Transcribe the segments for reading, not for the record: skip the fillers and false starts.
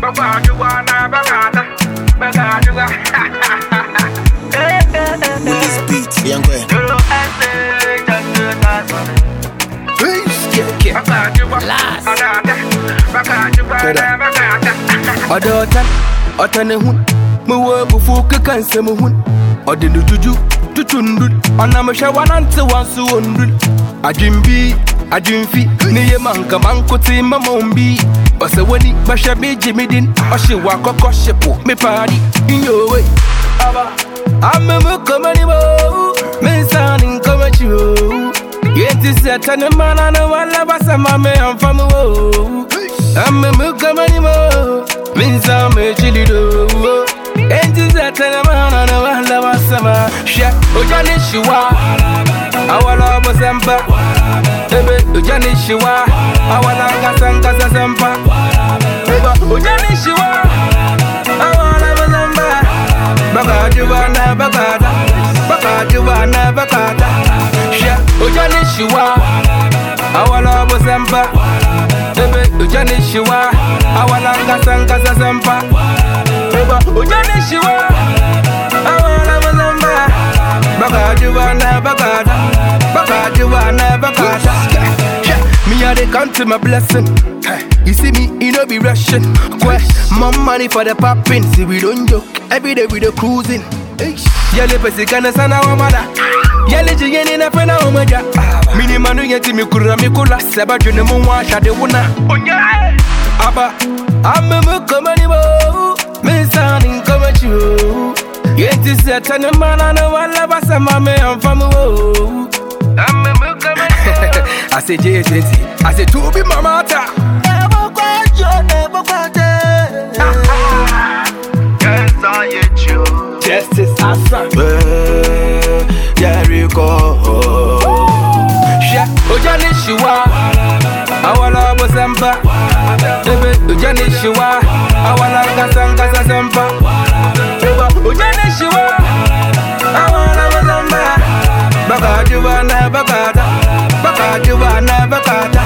With this beat, young boy. Otane hun, me wo bufu kanse me hun. Odinu juju, tutundul. Ona me shawanante wansu ondul. Ajimbi, ajimfi, niye manka mankuti mamombi. Ose wani bashabi jimidin. Oshi wakoko shepo, me party in your way. Ame mukamani mo, me sounding come you. Yeti setane manana wala basa mame amfamu wo. Ame mukamani mo, me sound me chili do. Yeti setane manana wala basa ma. She ojani shiwa, awala bosempa. Ebe ojani shiwa, awala gasanga sempa. Ebe ojani shiwa, awala bosempa. Bagajuana bagada, bagajuana bagada. She ojani shiwa, awala bosempa. Ebe ojani shiwa, awala gasanga sempa. Ebe ojani shiwa, awala bosempa. Bagajuana bagada, bagajuana bagada. Me a dey count to my blessing. You see me, you know be rushing. More money for the popping. See we don't joke. Every day we the cruising. Yale pesi kana sana wamada. Yale jigeni na pena omaja. Mini manu yeti mikura mikula. Seba june mwa shade wuna. Aba, ame mukamani mo. Me sounding come at you. Yeti setane manana wala basa mame amfamu wo. Ame mukamani. I say JSNT, I say to be mamata. Never quite. Yes, I hate you. Justice Asa. Jericho. Ojani Shiwa, awala bosempa. Ojani Shiwa, awala gasanga sempa. Ojani Shiwa, awala bosempa. Bagajuana bagada, bagajuana bagada.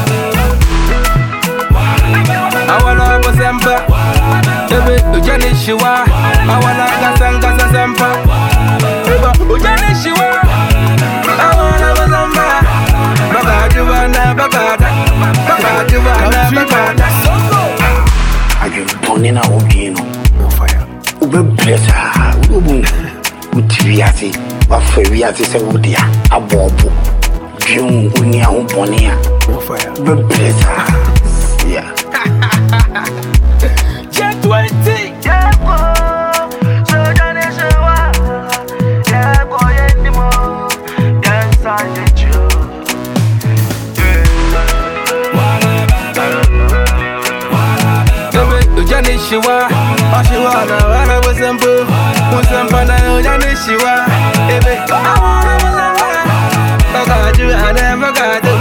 Awala bosempa. Ojani Shiwa, awala gasanga sempa. Ojani Shiwa, awala bosempa. Bagajuana bagada, bagajuana bagada. Are you turning out again? Ube blessa, ube utiviati, wafiviati se udia, abobu, biun unia umponia. Ube blessa, yeah. Jet 20. Ojani Shiwa, Ashiwana, wana bosempo, bosempa na ojani Shiwa. Ebe, I wanna bosempa. Bagaju, I never got